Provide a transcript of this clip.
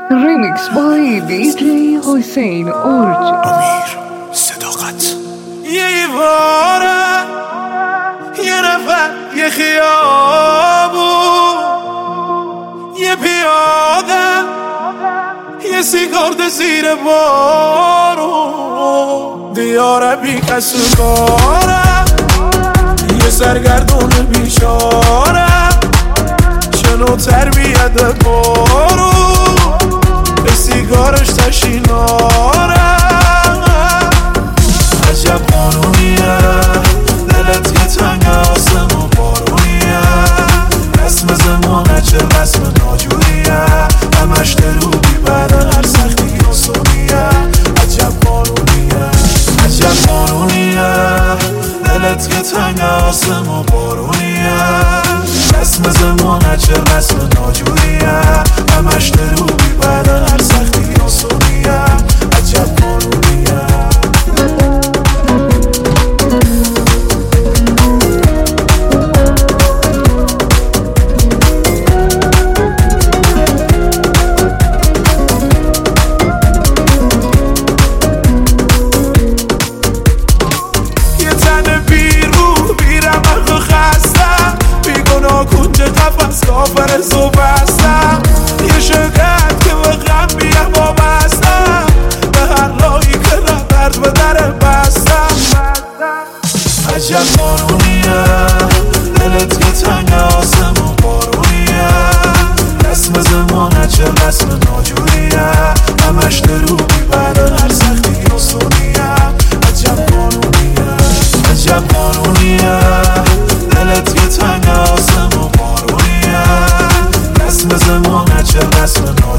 Remix by DJ حسین اورج. امیر صداقت. یه باره یه نفر یه خیابون یه پیاده یه سیگارد زیر بارون دیاره بی کس و کاره یه سرگردون بیچاره چنو تربیت بارون به سیگارش تشیناره عجب قانونیه دلت یه تنگ آسمون بارونیه رسم زمانه چه رسم ناجوریه همش دروبی بعد هر سختی آسونیه عجب قانونیه عجب قانونیه دلت یه تنگ آسمون بارونیه رسم زمانه چه رسم ناجوریه همش دروبی بعد هر سختی آسونیه عجب قانونیه. کافر زو بستم یه شگرد که به غم بیه با بستم به هر راهی که رفت به در بستم عجب قانونیه دلت یه تنگ آسمون بارونیه رسم زمانه چه رسم ناجوریه همش دروبی بعد هر سختی آسونیه عجب قانونیه عجب قانونیه دلت یه تنگ آسمون رسم زمانه چه رسم